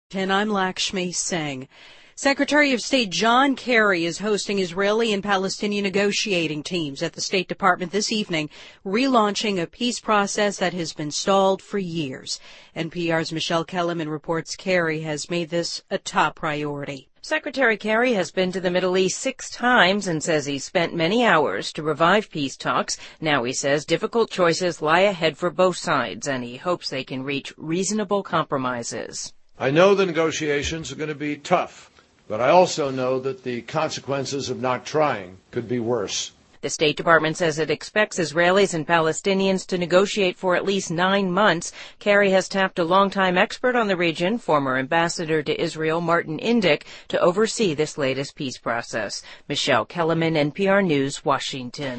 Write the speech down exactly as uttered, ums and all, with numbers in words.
And I'm Lakshmi Singh. Secretary of State John Kerry is hosting Israeli and Palestinian negotiating teams at the State Department this evening, relaunching a peace process that has been stalled for years. N P R's Michelle Kellerman reports Kerry has made this a top priority. Secretary Kerry has been to the Middle East six times and says he's spent many hours to revive peace talks. Now he says difficult choices lie ahead for both sides, and he hopes they can reach reasonable compromises. I know the negotiations are going to be tough, but I also know that the consequences of not trying could be worse. The State Department says it expects Israelis and Palestinians to negotiate for at least nine months. Kerry has tapped a longtime expert on the region, former ambassador to Israel Martin Indyk, to oversee this latest peace process. Michelle Kellerman, N P R News, Washington.